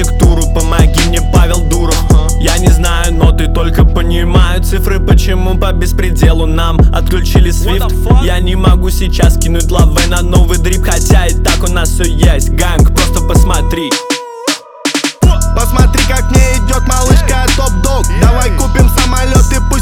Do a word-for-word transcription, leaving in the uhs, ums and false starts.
архитектуру. Помоги мне, Павел Дуров. Я не знаю, но ты только понимаю цифры. Почему по беспределу нам отключили свифт? Я не могу сейчас кинуть лавы на новый дрип, хотя и так у нас все есть. Ганг, просто посмотри. Посмотри, как мне идет малышка Топ Дог. Давай купим самолет и пусть